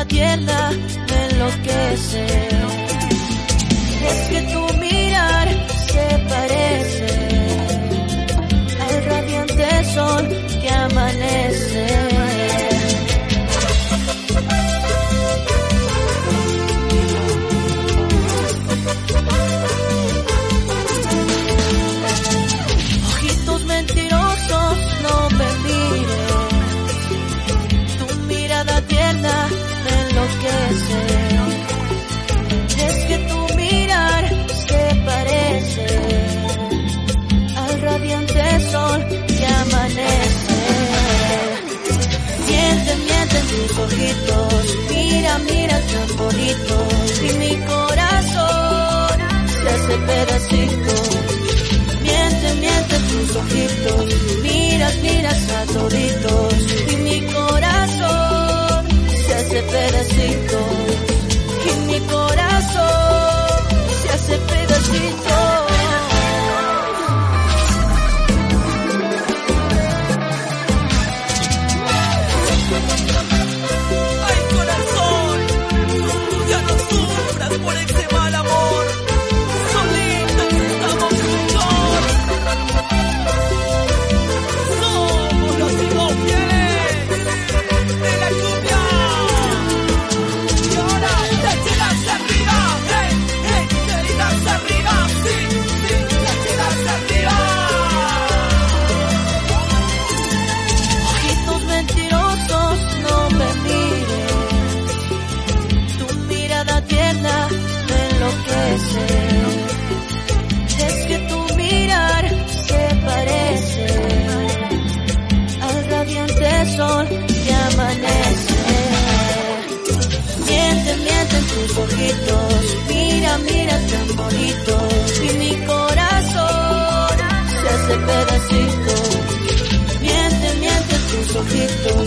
tierna me enloquece. Es que tu mirar se parece al radiante sol que amanece. Ojitos mentirosos, no me mires. Tu mirada tierna me enloquece. Es que tu mirar se parece al radiante sol que amanece. Miente, miente en tus ojitos, mira, mira tan bonito, y mi corazón se hace pedacito. Miente, miente en tus ojitos, miras, miras a toditos, y mi corazón se hace pedacitos, y mi corazón se hace pedacitos. Ay, corazón, ya no sufras por ese mal amor. Solitos estamos mejor. Somos los hijos fieles de la cumbia. Y ahora échelas arriba, échelas arriba, sí, échelas arriba. Ojitos mentirosos, no me mires. Tu mirada tierna me enloquece. Es que tu mirar se parece al radiante sol que amanece. Miente, miente en tus ojitos, mira, mira tan bonito, y mi corazón se hace pedacito. Miente, miente en tus ojitos,